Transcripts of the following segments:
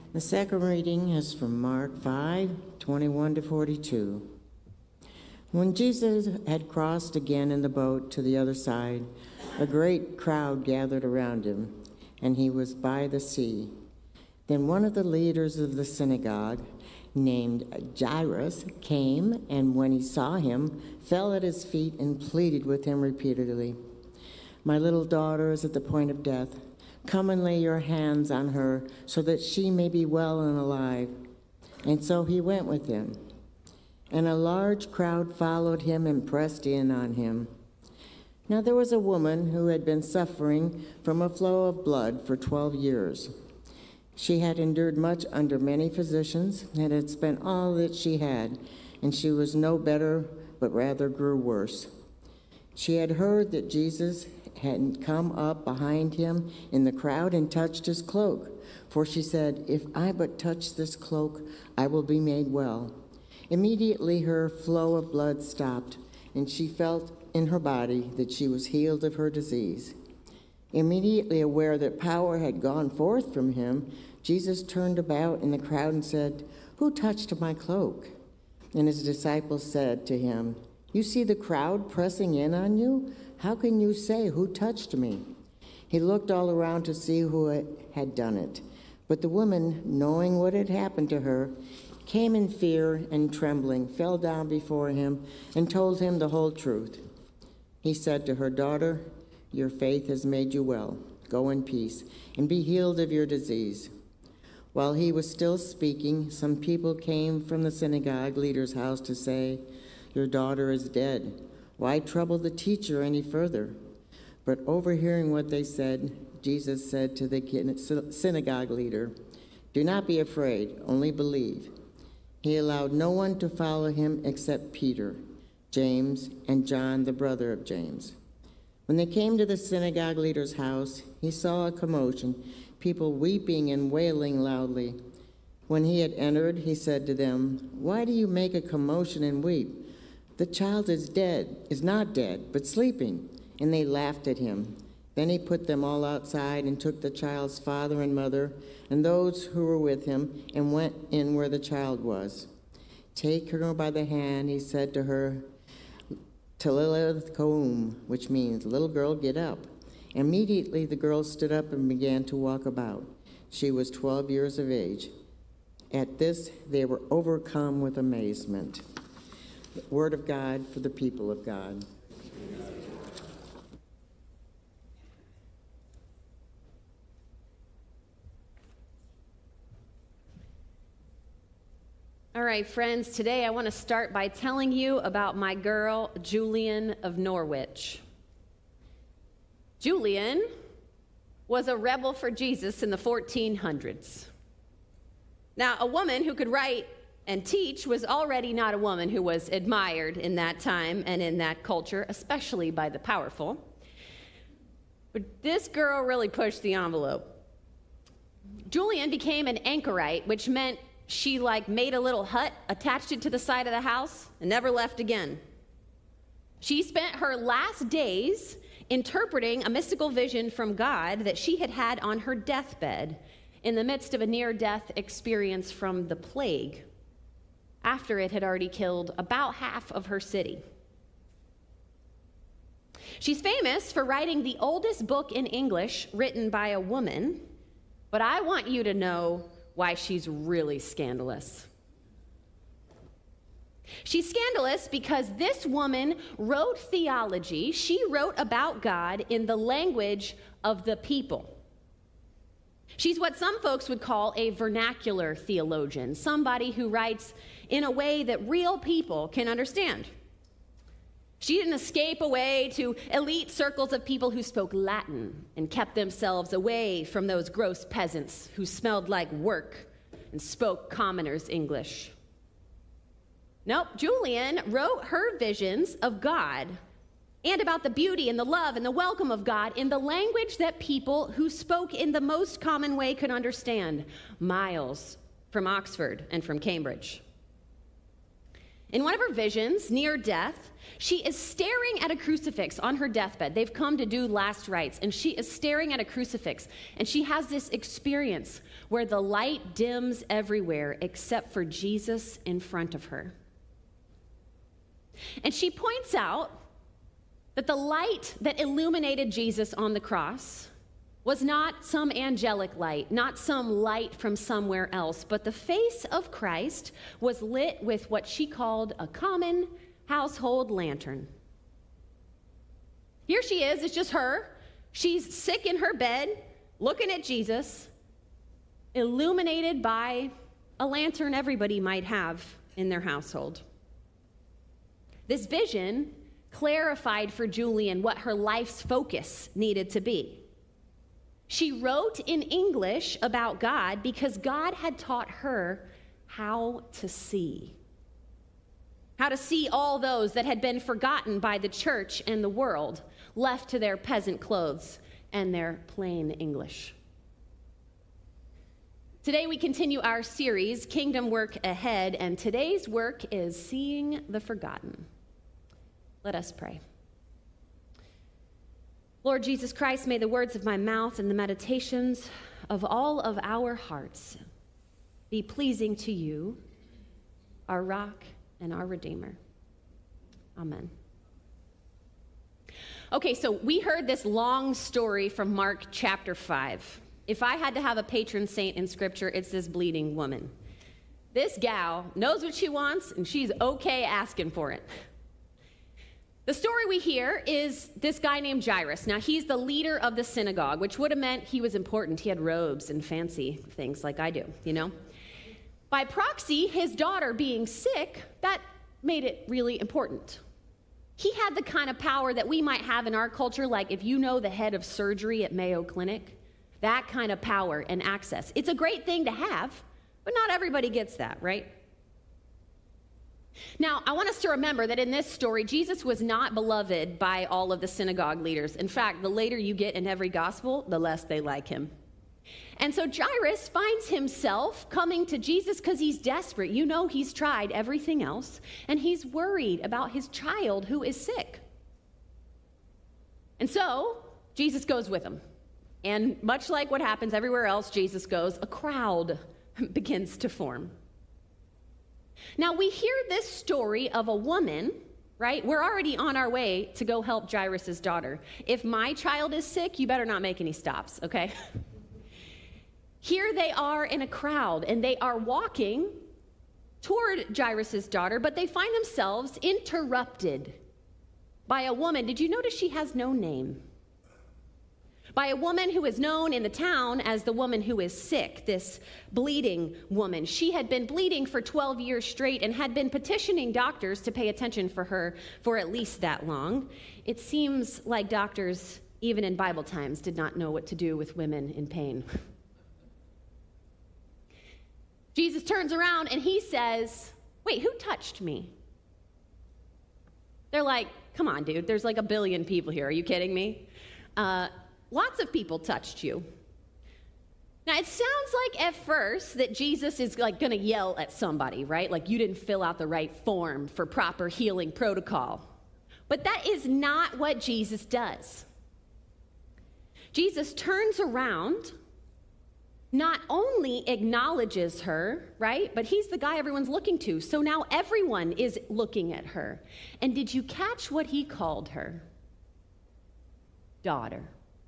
The second reading is from Mark 5:21-42. When Jesus had crossed again in the boat to the other side, a great crowd gathered around him, and he was by the sea. Then one of the leaders of the synagogue, named Jairus, came, and when he saw him, fell at his feet and pleaded with him repeatedly, "My little daughter is at the point of death. Come and lay your hands on her so that she may be well and alive." And so he went with him. And a large crowd followed him and pressed in on him. Now there was a woman who had been suffering from a flow of blood for 12 years. She had endured much under many physicians and had spent all that she had, and she was no better, but rather grew worse. She had heard that Jesus had come up behind him in the crowd and touched his cloak, for she said, "If I but touch this cloak, I will be made well." Immediately her flow of blood stopped, and she felt in her body that she was healed of her disease. Immediately aware that power had gone forth from him, Jesus turned about in the crowd and said, "Who touched my cloak?" And his disciples said to him, "You see the crowd pressing in on you? How can you say, 'Who touched me?'" He looked all around to see who had done it. But the woman, knowing what had happened to her, came in fear and trembling, fell down before him, and told him the whole truth. He said to her, "Daughter, your faith has made you well. Go in peace and be healed of your disease." While he was still speaking, some people came from the synagogue leader's house to say, "Your daughter is dead. Why trouble the teacher any further?" But overhearing what they said, Jesus said to the synagogue leader, "Do not be afraid, only believe." He allowed no one to follow him except Peter, James, and John, the brother of James. When they came to the synagogue leader's house, he saw a commotion, people weeping and wailing loudly. When he had entered, he said to them, "Why do you make a commotion and weep? The child is not dead, but sleeping." And they laughed at him. Then he put them all outside and took the child's father and mother and those who were with him and went in where the child was. "Take her by the hand," he said to her, "Talitha koum," which means, "Little girl, get up." Immediately the girl stood up and began to walk about. She was 12 years of age. At this, they were overcome with amazement. The word of God for the people of God. All right, friends, today I want to start by telling you about my girl, Julian of Norwich. Julian was a rebel for Jesus in the 1400s. Now, a woman who could write and teach was already not a woman who was admired in that time and in that culture, especially by the powerful. But this girl really pushed the envelope. Julian became an anchorite, which meant she made a little hut, attached it to the side of the house, and never left again. She spent her last days interpreting a mystical vision from God that she had had on her deathbed in the midst of a near-death experience from the plague, after it had already killed about half of her city. She's famous for writing the oldest book in English written by a woman, but I want you to know why she's really scandalous. She's scandalous because this woman wrote theology. She wrote about God in the language of the people. She's what some folks would call a vernacular theologian, somebody who writes in a way that real people can understand. She didn't escape away to elite circles of people who spoke Latin and kept themselves away from those gross peasants who smelled like work and spoke commoners' English. Nope, Julian wrote her visions of God and about the beauty and the love and the welcome of God in the language that people who spoke in the most common way could understand, miles from Oxford and from Cambridge. In one of her visions, near death, she is staring at a crucifix on her deathbed. They've come to do last rites, and she is staring at a crucifix, and she has this experience where the light dims everywhere except for Jesus in front of her. And she points out that the light that illuminated Jesus on the cross was not some angelic light, not some light from somewhere else, but the face of Christ was lit with what she called a common household lantern. Here she is, it's just her. She's sick in her bed, looking at Jesus, illuminated by a lantern everybody might have in their household. This vision clarified for Julian what her life's focus needed to be. She wrote in English about God because God had taught her how to see all those that had been forgotten by the church and the world, left to their peasant clothes and their plain English. Today we continue our series, Kingdom Work Ahead, and today's work is Seeing the Forgotten. Let us pray. Lord Jesus Christ, may the words of my mouth and the meditations of all of our hearts be pleasing to you, our rock and our Redeemer. Amen. Okay, so we heard this long story from Mark chapter 5. If I had to have a patron saint in Scripture, it's this bleeding woman. This gal knows what she wants, and she's okay asking for it. The story we hear is this guy named Jairus. Now, he's the leader of the synagogue, which would have meant he was important. He had robes and fancy things like I do, you know? By proxy, his daughter being sick, that made it really important. He had the kind of power that we might have in our culture, like if you know the head of surgery at Mayo Clinic, that kind of power and access. It's a great thing to have, but not everybody gets that, right? Now, I want us to remember that in this story, Jesus was not beloved by all of the synagogue leaders. In fact, the later you get in every gospel, the less they like him. And so Jairus finds himself coming to Jesus because he's desperate. You know, he's tried everything else, and he's worried about his child who is sick. And so Jesus goes with him. And much like what happens everywhere else Jesus goes, a crowd begins to form. Now, we hear this story of a woman, right? We're already on our way to go help Jairus' daughter. If my child is sick, you better not make any stops, okay? Here they are in a crowd, and they are walking toward Jairus' daughter, but they find themselves interrupted by a woman. Did you notice she has no name? By a woman who is known in the town as the woman who is sick, this bleeding woman. She had been bleeding for 12 years straight and had been petitioning doctors to pay attention for her for at least that long. It seems like doctors, even in Bible times, did not know what to do with women in pain. Jesus turns around and he says, "Wait, who touched me?" They're like, "Come on, dude, there's like a billion people here. Are you kidding me? Lots of people touched you." Now, it sounds like at first that Jesus is like going to yell at somebody, right? Like, you didn't fill out the right form for proper healing protocol. But that is not what Jesus does. Jesus turns around, not only acknowledges her, right? But he's the guy everyone's looking to. So now everyone is looking at her. And did you catch what he called her? Daughter.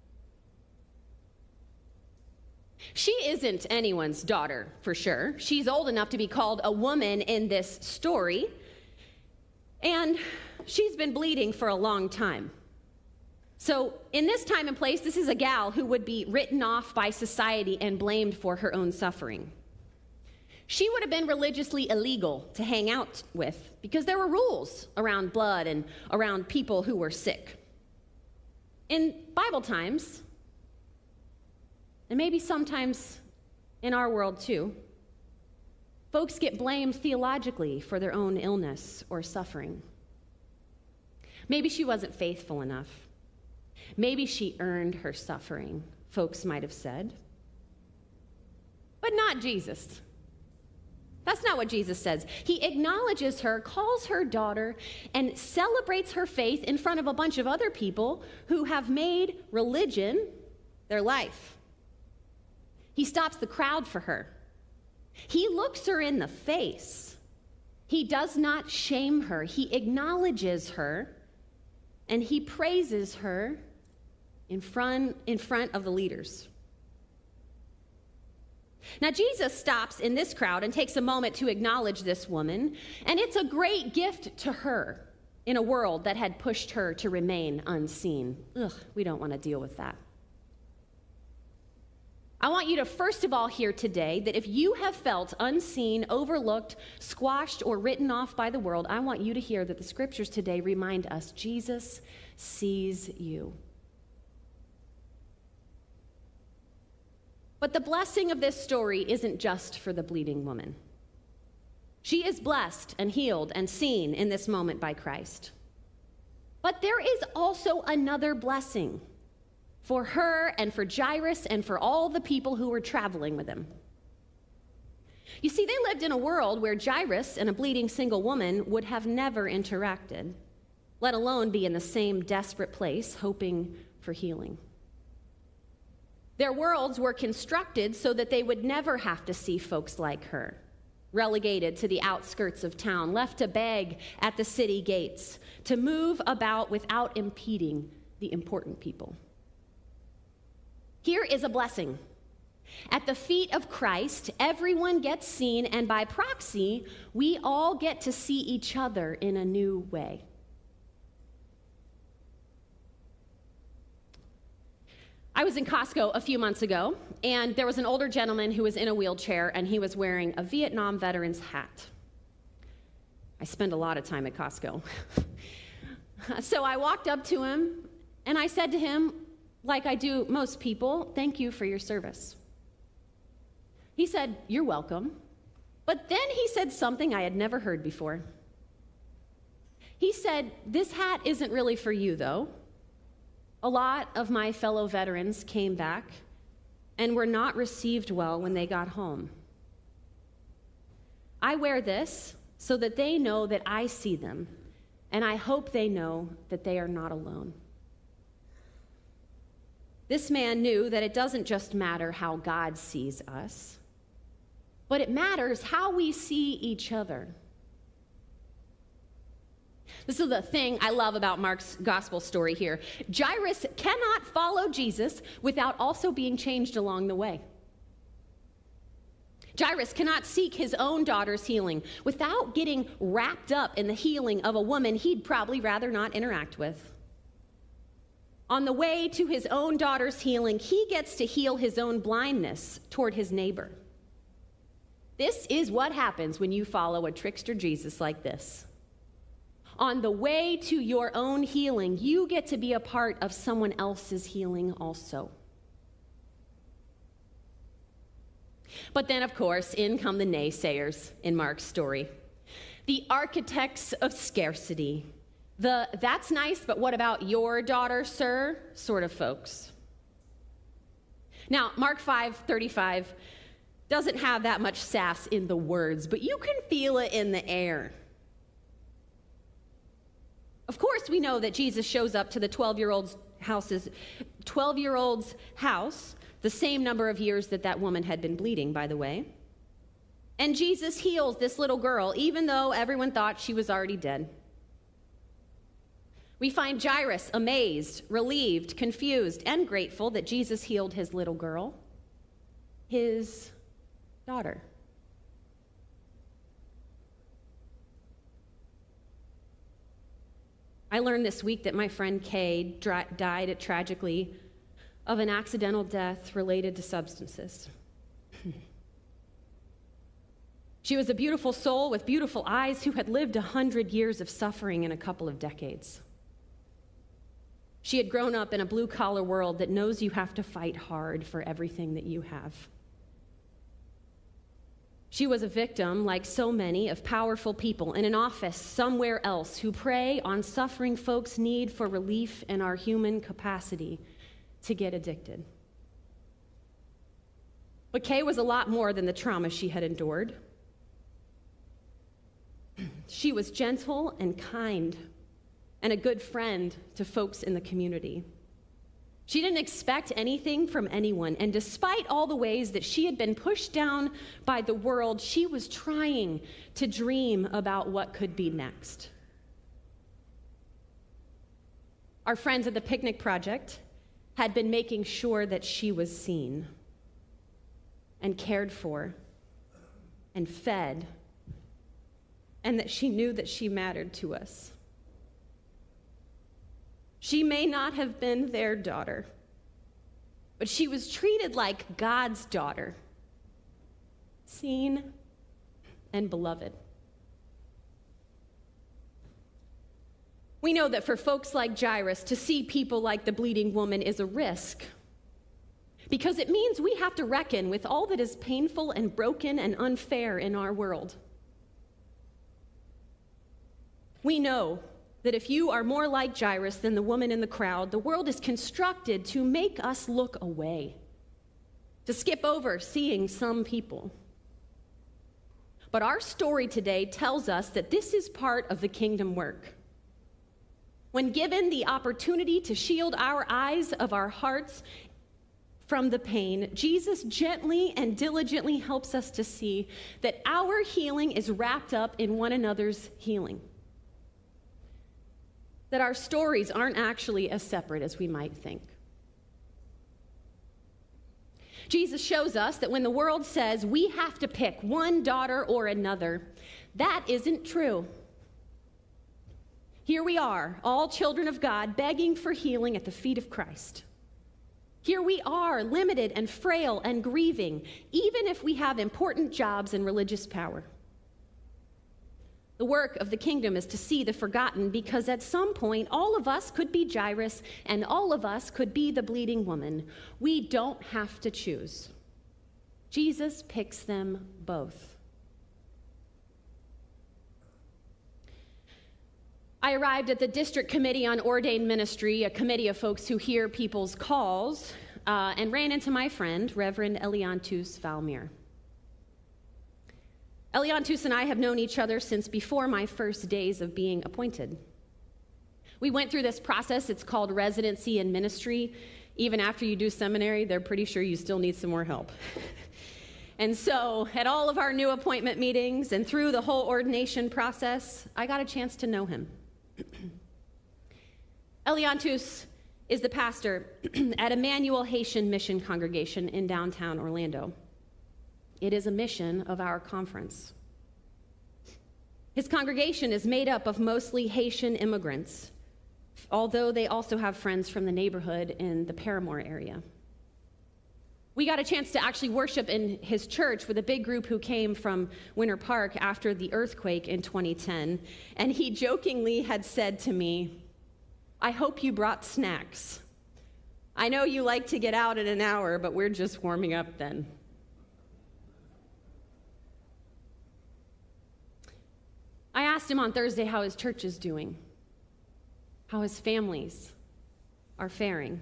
She isn't anyone's daughter, for sure. She's old enough to be called a woman in this story, and she's been bleeding for a long time. So in this time and place, this is a gal who would be written off by society and blamed for her own suffering. She would have been religiously illegal to hang out with because there were rules around blood and around people who were sick. In Bible times, and maybe sometimes in our world too, folks get blamed theologically for their own illness or suffering. Maybe she wasn't faithful enough. Maybe she earned her suffering, folks might have said. But not Jesus. That's not what Jesus says. He acknowledges her, calls her daughter, and celebrates her faith in front of a bunch of other people who have made religion their life. He stops the crowd for her. He looks her in the face. He does not shame her. He acknowledges her, and he praises her in front of the leaders. Now, Jesus stops in this crowd and takes a moment to acknowledge this woman, and it's a great gift to her in a world that had pushed her to remain unseen. Ugh, we don't want to deal with that. I want you to first of all hear today that if you have felt unseen, overlooked, squashed, or written off by the world, I want you to hear that the scriptures today remind us Jesus sees you. But the blessing of this story isn't just for the bleeding woman. She is blessed and healed and seen in this moment by Christ. But there is also another blessing for her and for Jairus and for all the people who were traveling with him. You see, they lived in a world where Jairus and a bleeding single woman would have never interacted, let alone be in the same desperate place hoping for healing. Their worlds were constructed so that they would never have to see folks like her, relegated to the outskirts of town, left to beg at the city gates, to move about without impeding the important people. Here is a blessing. At the feet of Christ, everyone gets seen, and by proxy, we all get to see each other in a new way. I was in Costco a few months ago, and there was an older gentleman who was in a wheelchair, and he was wearing a Vietnam veteran's hat. I spend a lot of time at Costco. So I walked up to him, and I said to him, like I do most people, "Thank you for your service." He said, "You're welcome." But then he said something I had never heard before. He said, "This hat isn't really for you, though. A lot of my fellow veterans came back and were not received well when they got home. I wear this so that they know that I see them, and I hope they know that they are not alone." This man knew that it doesn't just matter how God sees us, but it matters how we see each other. This is the thing I love about Mark's gospel story here. Jairus cannot follow Jesus without also being changed along the way. Jairus cannot seek his own daughter's healing without getting wrapped up in the healing of a woman he'd probably rather not interact with. On the way to his own daughter's healing, he gets to heal his own blindness toward his neighbor. This is what happens when you follow a trickster Jesus like this. On the way to your own healing, you get to be a part of someone else's healing also. But then, of course, in come the naysayers in Mark's story. The architects of scarcity. The "that's nice, but what about your daughter, sir?" sort of folks. Now, Mark 5:35 doesn't have that much sass in the words, but you can feel it in the air. Of course, we know that Jesus shows up to the 12-year-old's house, the same number of years that woman had been bleeding, by the way. And Jesus heals this little girl, even though everyone thought she was already dead. We find Jairus amazed, relieved, confused, and grateful that Jesus healed his little girl, his daughter. I learned this week that my friend Kay died tragically of an accidental death related to substances. She was a beautiful soul with beautiful eyes who had lived 100 years of suffering in a couple of decades. She had grown up in a blue-collar world that knows you have to fight hard for everything that you have. She was a victim, like so many, of powerful people in an office somewhere else who prey on suffering folks' need for relief and our human capacity to get addicted. But Kay was a lot more than the trauma she had endured. She was gentle and kind and a good friend to folks in the community. She didn't expect anything from anyone, and despite all the ways that she had been pushed down by the world, she was trying to dream about what could be next. Our friends at the Picnic Project had been making sure that she was seen and cared for and fed, and that she knew that she mattered to us. She may not have been their daughter, but she was treated like God's daughter, seen and beloved. We know that for folks like Jairus, to see people like the bleeding woman is a risk, because it means we have to reckon with all that is painful and broken and unfair in our world. We know that if you are more like Jairus than the woman in the crowd, the world is constructed to make us look away, to skip over seeing some people. But our story today tells us that this is part of the kingdom work. When given the opportunity to shield our eyes of our hearts from the pain, Jesus gently and diligently helps us to see that our healing is wrapped up in one another's healing. That our stories aren't actually as separate as we might think. Jesus shows us that when the world says we have to pick one daughter or another, that isn't true. Here we are, all children of God, begging for healing at the feet of Christ. Here we are, limited and frail and grieving, even if we have important jobs and religious power. The work of the kingdom is to see the forgotten, because at some point, all of us could be Jairus, and all of us could be the bleeding woman. We don't have to choose. Jesus picks them both. I arrived at the District Committee on Ordained Ministry, a committee of folks who hear people's calls, and ran into my friend, Reverend Eliantus Valmir. Eliantus and I have known each other since before my first days of being appointed. We went through this process. It's called residency in ministry. Even after you do seminary, they're pretty sure you still need some more help. And so at all of our new appointment meetings and through the whole ordination process, I got a chance to know him. Eliantus is the pastor at Emmanuel Haitian Mission Congregation in downtown Orlando. It is a mission of our conference. His congregation is made up of mostly Haitian immigrants, although they also have friends from the neighborhood in the Paramore area. We got a chance to actually worship in his church with a big group who came from Winter Park after the earthquake in 2010, and he jokingly had said to me, "I hope you brought snacks. I know you like to get out in an hour, but we're just warming up then." I asked him on Thursday how his church is doing, how his families are faring.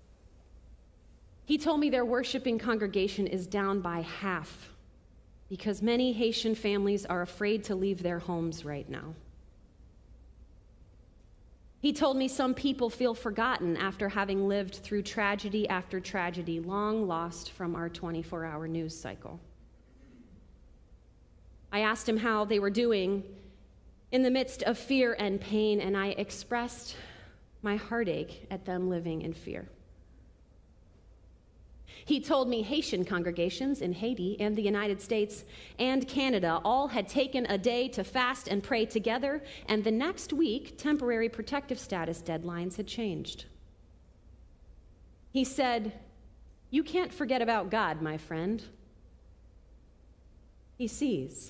He told me their worshiping congregation is down by half because many Haitian families are afraid to leave their homes right now. He told me some people feel forgotten after having lived through tragedy after tragedy, long lost from our 24-hour news cycle. I asked him how they were doing in the midst of fear and pain, and I expressed my heartache at them living in fear. He told me Haitian congregations in Haiti and the United States and Canada all had taken a day to fast and pray together, and the next week, temporary protective status deadlines had changed. He said, "You can't forget about God, my friend. He sees.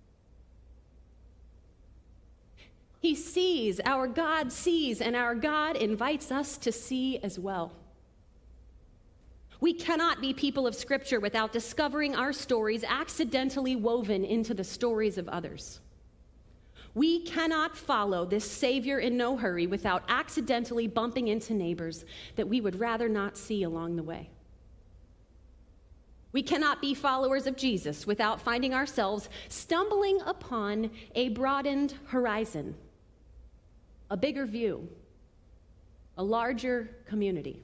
He sees, our God sees, and our God invites us to see as well. We cannot be people of Scripture without discovering our stories accidentally woven into the stories of others. We cannot follow this Savior in no hurry without accidentally bumping into neighbors that we would rather not see along the way. We cannot be followers of Jesus without finding ourselves stumbling upon a broadened horizon, a bigger view, a larger community.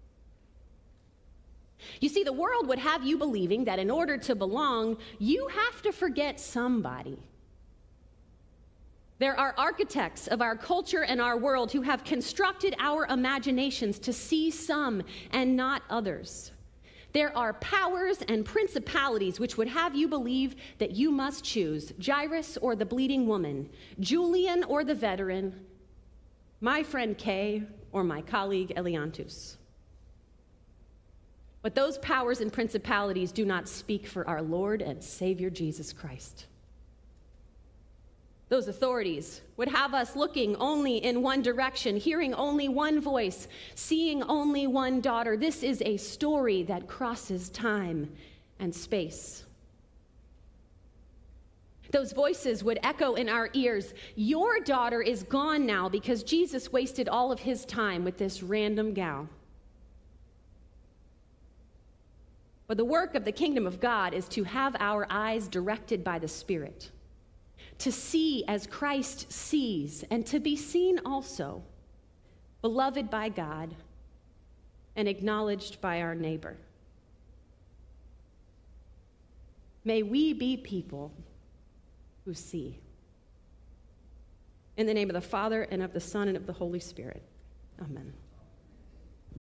You see, the world would have you believing that in order to belong, you have to forget somebody. There are architects of our culture and our world who have constructed our imaginations to see some and not others. There are powers and principalities which would have you believe that you must choose Jairus or the bleeding woman, Julian or the veteran, my friend Kay or my colleague Eliantus. But those powers and principalities do not speak for our Lord and Savior Jesus Christ. Those authorities would have us looking only in one direction, hearing only one voice, seeing only one daughter. This is a story that crosses time and space. Those voices would echo in our ears, your daughter is gone now because Jesus wasted all of his time with this random gal. But the work of the kingdom of God is to have our eyes directed by the Spirit, to see as Christ sees, and to be seen also, beloved by God and acknowledged by our neighbor. May we be people who see. In the name of the Father, and of the Son, and of the Holy Spirit. Amen.